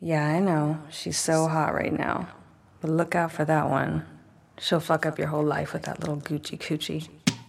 Yeah, I know. She's so hot right now. But look out for that one. She'll fuck up your whole life with that little Gucci coochie.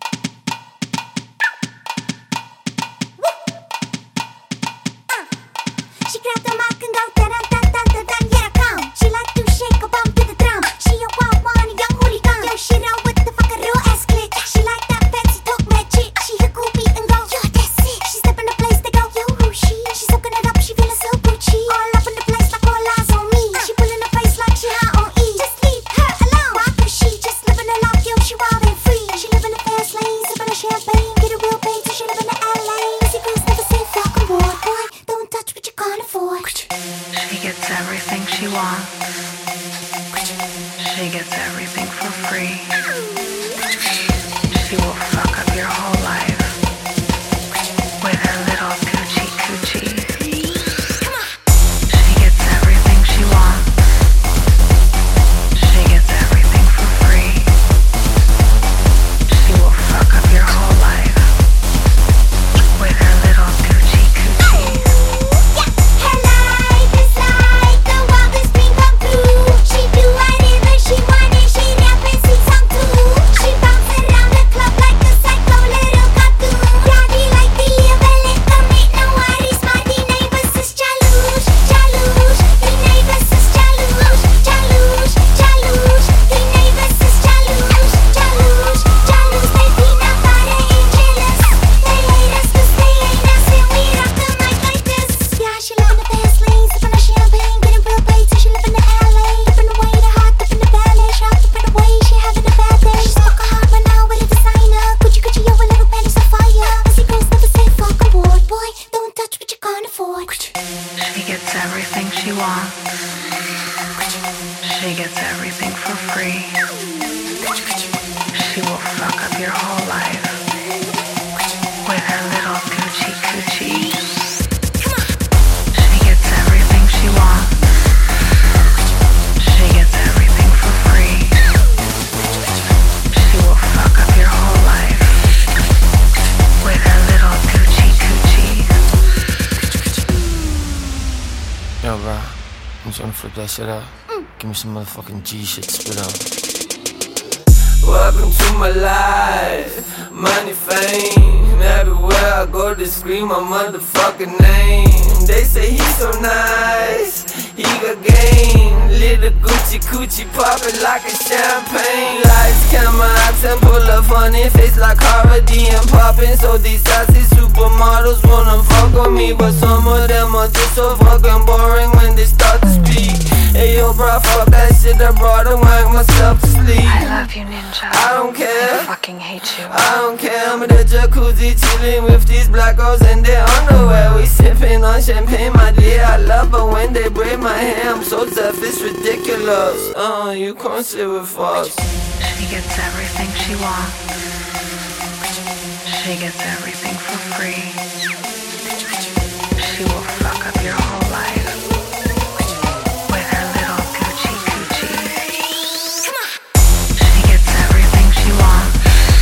She grabbed the mic and go da-dum-dum-dum-dum-dum, yeah, come. She like to shake a bump to the drum. She a wild one, a young hooligan. Yo, she roll with the fucking real ass click. She like that fancy talk magic. She hear cool beat and go, yo, that's it. She step in the place, they go, yo, who she? She soaking it up, she feeling so Gucci. All up in the place like all eyes on me. She pulling her face like she high on E. Just leave her alone. Why could she just living her life, yo, she wild and free. She live in the fast lane, sipping her champagne. Get a real pay till she live in the LA. Pussy girls never say fuck a boy, boy. Don't touch what you can't afford. She gets everything she wants. She gets everything for free. She will fuck up your whole life with her little coochie coochie. She gets everything she wants. She gets everything for free. She will fuck up your whole life with her little coochie coochie. Her life is like the wildest dream come true. She do whatever she want and she rap and sing song too. She bounce around the club like a psycho little cartoon. Rowdy like the evil, commit no worries. My the neighbors is jaloux, jaloux. The neighbors is jaloux, jaloux, jaloux. The neighbors is jaloux, jaloux, jaloux. They peanut butter and jealous. They hate us 'cause they ain't us and we rock the mic like this. Yeah, she live in the fast lane, sipping her champagne, getting real paid till she live in the LA. Dipping away the hot, dipping the ballet, shot dipping away, she having a bad day. She's fucking hard right now with a designer. Gucci, Gucci, yo, a little panties on fire. Pussy girls never say fuck a boy, boy. Don't touch what you can't afford. She gets everything she wants. She gets everything for free. She will fuck up your whole life with her little coochie coochie. She gets everything she wants. She gets everything for free. She will fuck up your whole life with her little coochie coochie. Yo, bro, I'm just gonna flip that shit up. Give me some motherfucking G shit to spit on. Welcome to my life, money, fame. Everywhere I go, they scream my motherfucking name. They say he's so nice, he got game. Little Gucci coochie poppin' like a champagne. Lights, camera, action, pull up funny face like Harvey and poppin'. So these sassy supermodels wanna fuck with me, but some of them are just so fucking boring when they start to speak. Hey yo, bro, fuck that shit, I brought and wank myself to sleep. I love you, Ninja. I don't care. I fucking hate you. I don't care, I'm in the jacuzzi chillin' with these black girls in their underwear. We sippin' on champagne, my dear. I love her when they braid my hair. I'm so tough, it's ridiculous. You can't sit with us. She gets everything she wants. She gets everything for free. She will fuck up your whole life with her little coochie coochie. She gets everything she wants.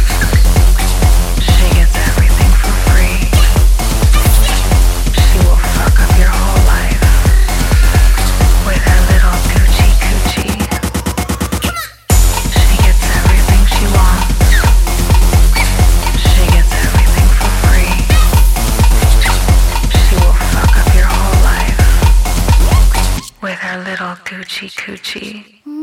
She gets everything for free. She will fuck up your whole life with her little coochie coochie. She gets everything she wants. She gets everything for free. She will fuck up your whole life with her little coochie coochie.